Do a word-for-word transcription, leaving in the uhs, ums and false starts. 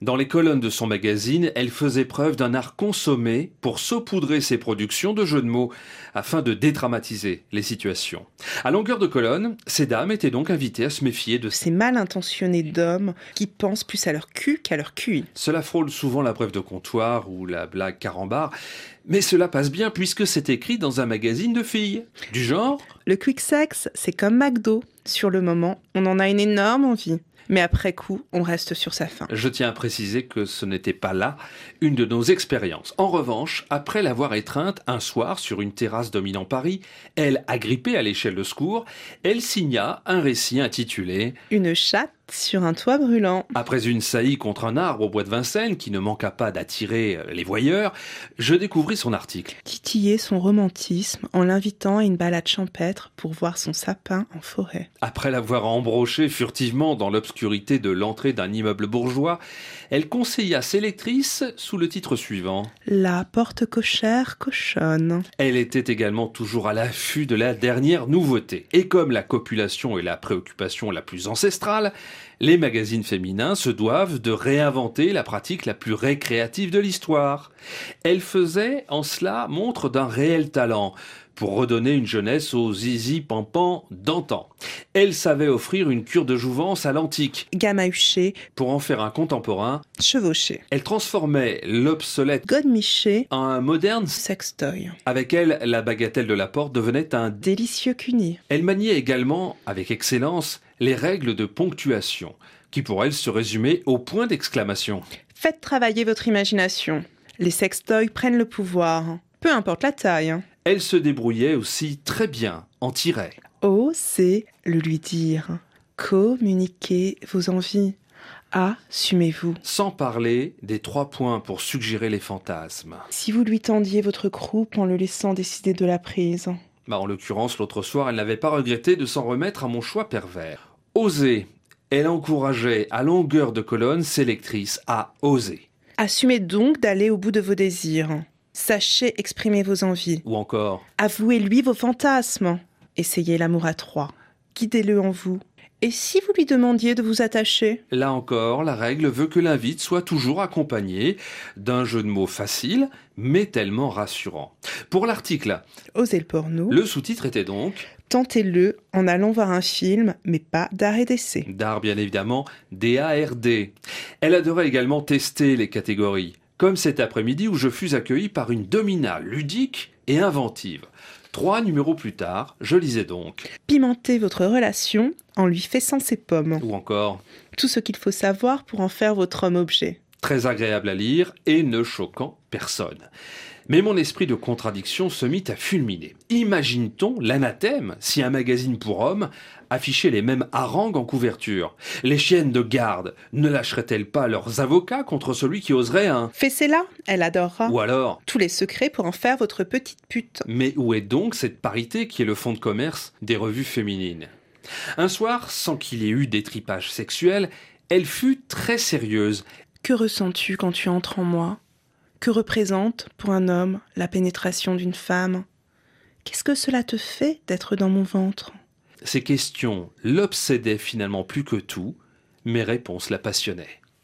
Dans les colonnes de son magazine, elle faisait preuve d'un art consommé pour saupoudrer ses productions de jeux de mots, afin de dédramatiser les situations. À longueur de colonne, ces dames étaient donc invitées à se méfier de ces mal intentionnés d'hommes qui pensent plus à leur cul qu'à leur Q I. Cela frôle souvent la brève de comptoir ou la blague carambar, mais cela passe bien puisque c'est écrit dans un magazine de filles. Du genre... Le quick sex, c'est comme McDo. Sur le moment, on en a une énorme envie. Mais après coup, on reste sur sa faim. Je tiens à préciser que ce n'était pas là une de nos expériences. En revanche, après l'avoir étreinte un soir sur une terrasse dominant Paris, elle, agrippée à l'échelle de secours, elle signa un récit intitulé « Une chatte sur un toit brûlant ». Après une saillie contre un arbre au bois de Vincennes qui ne manqua pas d'attirer les voyeurs, je découvris son article. Titiller son romantisme en l'invitant à une balade champêtre pour voir son sapin en forêt. Après l'avoir embroché furtivement dans l'obscurité de l'entrée d'un immeuble bourgeois, elle conseilla ses lectrices sous le titre suivant. La porte cochère cochonne. Elle était également toujours à l'affût de la dernière nouveauté. Et comme la copulation est la préoccupation la plus ancestrale, les magazines féminins se doivent de réinventer la pratique la plus récréative de l'histoire. Elle faisait en cela montre d'un réel talent pour redonner une jeunesse aux zizi pampan d'antan. Elle savait offrir une cure de jouvence à l'antique, gamahuché, pour en faire un contemporain, chevauché. Elle transformait l'obsolète godemiché en un moderne sextoy. Avec elle, la bagatelle de la porte devenait un délicieux cuni. Elle maniait également, avec excellence, les règles de ponctuation, qui pour elle se résumaient au point d'exclamation. Faites travailler votre imagination. Les sextoys prennent le pouvoir, peu importe la taille. Elle se débrouillait aussi très bien en tiret. Osez le lui dire. Communiquez vos envies. Assumez-vous. Sans parler des trois points pour suggérer les fantasmes. Si vous lui tendiez votre croupe en le laissant décider de la prise. Bah, en l'occurrence, l'autre soir, elle n'avait pas regretté de s'en remettre à mon choix pervers. Oser. Elle encourageait à longueur de colonne ses lectrices à oser. Assumez donc d'aller au bout de vos désirs. Sachez exprimer vos envies. Ou encore, avouez-lui vos fantasmes. Essayez l'amour à trois. Guidez-le en vous. Et si vous lui demandiez de vous attacher ? Là encore, la règle veut que l'invite soit toujours accompagné d'un jeu de mots facile, mais tellement rassurant. Pour l'article, Osez le porno. Le sous-titre était donc Tentez-le en allant voir un film, mais pas d'art d'essai. D'art, bien évidemment, D A R D. Elle adorait également tester les catégories, comme cet après-midi où je fus accueilli par une domina ludique et inventive. Trois numéros plus tard, je lisais donc Pimentez votre relation en lui fessant ses pommes. Ou encore Tout ce qu'il faut savoir pour en faire votre homme-objet. Très agréable à lire et ne choquant personne. Mais mon esprit de contradiction se mit à fulminer. Imagine-t-on l'anathème si un magazine pour hommes affichait les mêmes harangues en couverture ? Les chiennes de garde ne lâcheraient-elles pas leurs avocats contre celui qui oserait un « Fessez-la, elle adorera ». Ou alors tous les secrets pour en faire votre petite pute. Mais où est donc cette parité qui est le fond de commerce des revues féminines ? Un soir, sans qu'il y ait eu d'étripage sexuel, elle fut très sérieuse. Que ressens-tu quand tu entres en moi ? Que représente, pour un homme, la pénétration d'une femme ? Qu'est-ce que cela te fait d'être dans mon ventre ? Ces questions l'obsédaient finalement plus que tout, mes réponses la passionnaient.